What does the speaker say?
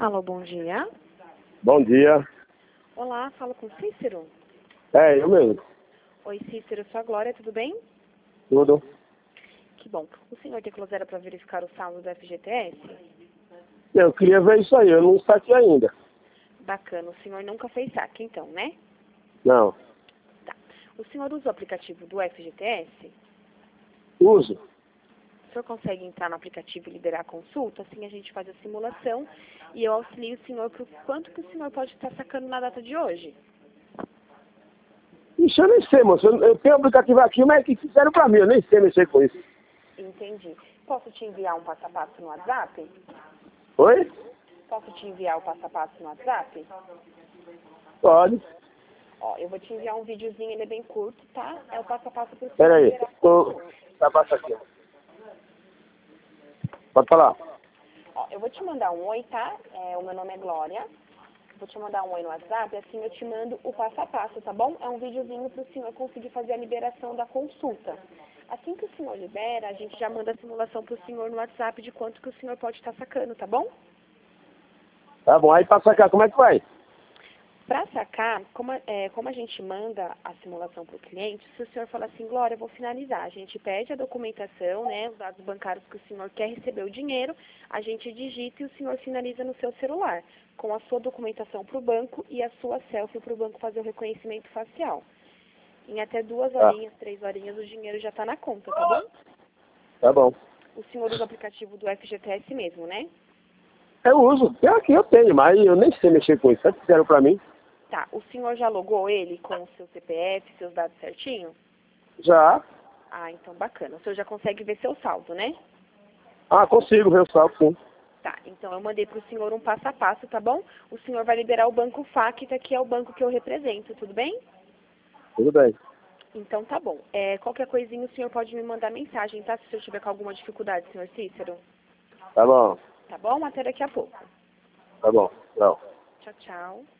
Alô, bom dia. Bom dia. Olá, falo com Cícero. É, eu mesmo. Oi, Cícero, sou a Glória, tudo bem? Tudo. Que bom. O senhor tem closeira para verificar o saldo do FGTS? Eu queria ver isso aí, eu não saquei ainda. Bacana, o senhor nunca fez saque, então, né? Não. Tá. O senhor usa o aplicativo do FGTS? Uso. O senhor consegue entrar no aplicativo e liberar a consulta? Assim a gente faz a simulação e eu auxilio o senhor para o quanto que o senhor pode estar sacando na data de hoje. Ixi, eu nem sei, moço. Eu tenho um aplicativo aqui, mas é que fizeram pra mim, eu nem sei mexer com isso. Entendi. Posso te enviar um passo a passo no WhatsApp? Oi? Posso te enviar o passo a passo no WhatsApp? Pode. Ó, eu vou te enviar um videozinho, ele é bem curto, tá? É o passo a passo para o senhor Pera aí. liberar a consulta. Tá baixo aqui, ó. Pode falar. Ó, eu vou te mandar um oi, tá? O meu nome é Glória. Vou te mandar um oi no WhatsApp, assim eu te mando o passo a passo, tá bom? É um videozinho para o senhor conseguir fazer a liberação da consulta. Assim que o senhor libera, a gente já manda a simulação para o senhor no WhatsApp de quanto que o senhor pode estar sacando, tá bom? Tá bom, aí pra sacar, como é que vai? Para sacar, como a gente manda a simulação para o cliente, se o senhor falar assim, Glória, eu vou finalizar, a gente pede a documentação, né, os dados bancários que o senhor quer receber o dinheiro, a gente digita e o senhor finaliza no seu celular, com a sua documentação para o banco e a sua selfie para o banco fazer o reconhecimento facial. Em até 2 Tá. horinhas, 3 horinhas, o dinheiro já está na conta, tá bom? Tá bom. O senhor usa o aplicativo do FGTS mesmo, né? Eu uso. Aqui eu tenho, mas eu nem sei mexer com isso. Só fizeram pra mim. Tá, o senhor já logou ele com o seu CPF, seus dados certinho? Já. Ah, então bacana. O senhor já consegue ver seu saldo, né? Ah, consigo ver o saldo, sim. Tá, então eu mandei para o senhor um passo a passo, tá bom? O senhor vai liberar o banco FACTA, que é o banco que eu represento, tudo bem? Tudo bem. Então tá bom. Qualquer coisinha o senhor pode me mandar mensagem, tá? Se o senhor tiver com alguma dificuldade, senhor Cícero. Tá bom. Tá bom? Até daqui a pouco. Tá bom. Tchau. Tchau, tchau.